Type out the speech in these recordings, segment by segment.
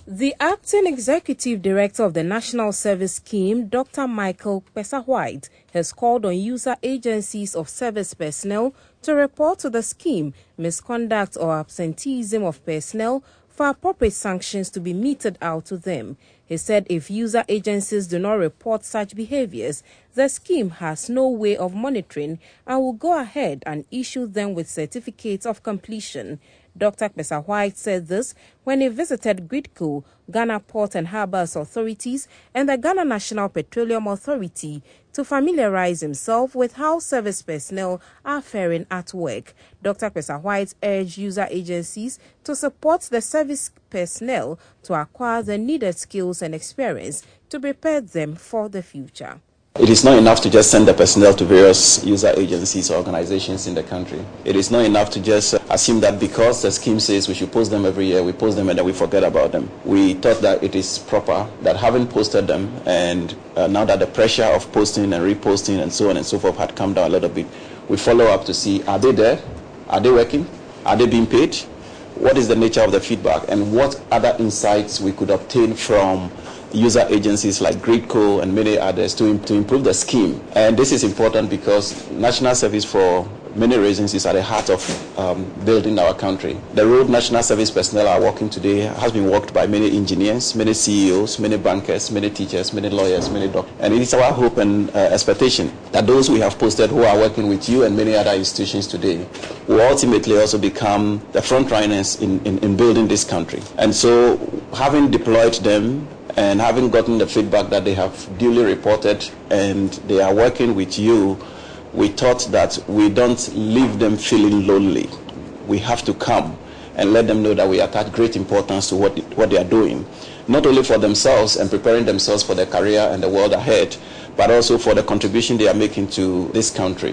The acting executive director of the National Service Scheme, Dr. Michael Pesa-White, has called on user agencies of service personnel to report to the scheme misconduct or absenteeism of personnel for appropriate sanctions to be meted out to them. He said if user agencies do not report such behaviors, the scheme has no way of monitoring and will go ahead and issue them with certificates of completion. Dr. Pesa-White said this when he visited GRIDCO, Ghana Port and Harbors Authorities, and the Ghana National Petroleum Authority to familiarize himself with how service personnel are faring at work. Dr. Pesa-White urged user agencies to support the service personnel to acquire the needed skills and experience to prepare them for the future. It is not enough to just send the personnel to various user agencies or organizations in the country. It is not enough to just assume that because the scheme says we should post them every year, we post them and then we forget about them. We thought that it is proper that having posted them and now that the pressure of posting and reposting and so on and so forth had come down a little bit, we follow up to see, are they there? Are they working? Are they being paid? What is the nature of the feedback and what other insights we could obtain from user agencies like GRIDCO and many others to improve the scheme. And this is important because national service for many reasons is at the heart of building our country. The road national service personnel are working today has been worked by many engineers, many CEOs, many bankers, many teachers, many lawyers, many doctors. And it is our hope and expectation that those we have posted who are working with you and many other institutions today will ultimately also become the front runners in building this country. And so having deployed them and having gotten the feedback that they have duly reported and they are working with you, we thought that we don't leave them feeling lonely. We have to come and let them know that we attach great importance to what they are doing, not only for themselves and preparing themselves for their career and the world ahead, but also for the contribution they are making to this country.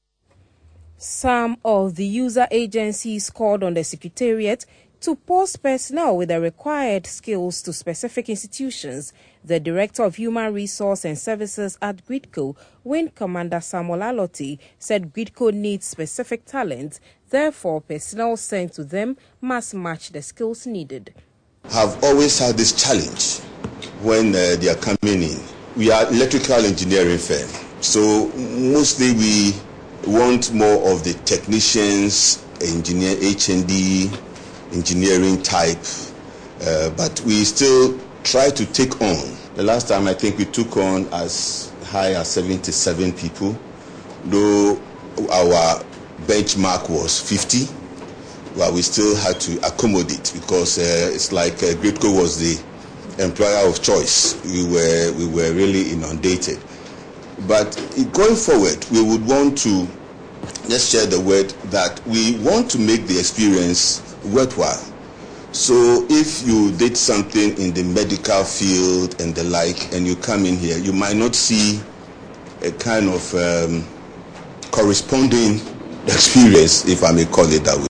Some of the user agencies called on the Secretariat to post personnel with the required skills to specific institutions. The Director of Human Resource and Services at GRIDCO, Wing Commander Samuel Aloti, said GRIDCO needs specific talent, therefore personnel sent to them must match the skills needed. Have always had this challenge when they are coming in. We are electrical engineering firm, so mostly we want more of the technicians, engineer, H&D, engineering type, but we still try to take on. The last time I think we took on as high as 77 people, though our benchmark was 50, but we still had to accommodate because it's like GRIDCO was the employer of choice. We were really inundated. But going forward, we would want to just share the word that we want to make the experience worthwhile. So if you did something in the medical field and the like, and you come in here, you might not see a kind of corresponding experience, if I may call it that way.